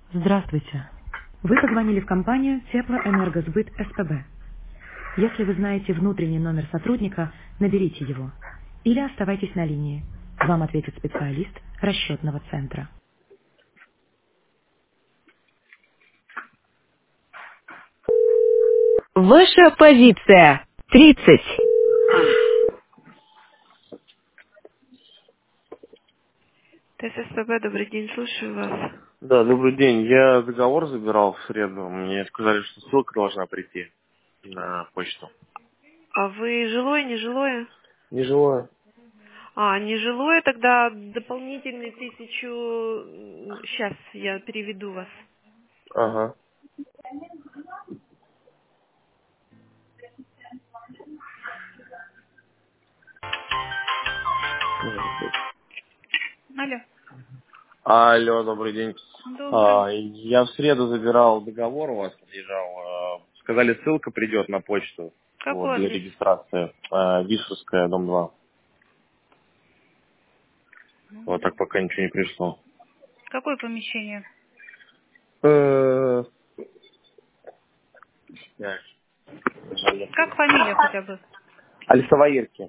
Здравствуйте. Вы позвонили в компанию Теплоэнергосбыт СПБ. Если вы знаете внутренний номер сотрудника, наберите его. Или оставайтесь на линии. Вам ответит специалист расчетного центра. Ваша позиция 30. ТССПБ, добрый день, слушаю вас. Да, добрый день. Я договор забирал в среду. Мне сказали, что ссылка должна прийти на почту. А вы жилое, нежилое? Не живое. Нежилое, тогда дополнительные 1000... Сейчас я переведу вас. Ага. Алло. Алло, добрый день. Добрый. Я в среду забирал договор, у вас подъезжал. Сказали, ссылка придет на почту вот, Какой для адрес? регистрации. Вишерская, дом 2. Вот так пока ничего не пришло. Какое помещение? Э, так, Как фамилия хотя бы? Алисоваирки.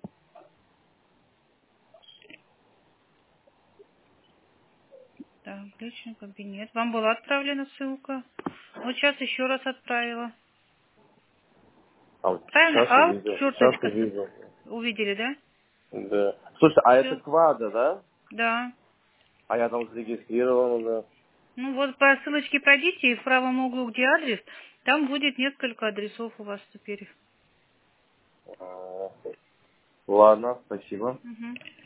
Так, личный кабинет. Вам была отправлена ссылка. Вот сейчас еще раз отправила. А вот Правильно? сейчас увидел. Сейчас Черточка. увидел. Увидели, да? Да. Слушай, а это Все. Квада, да? Да. А я там зарегистрирован, да. Ну вот по ссылочке пройдите, и в правом углу, где адрес, там будет несколько адресов у вас теперь. Ладно, спасибо. Мгм.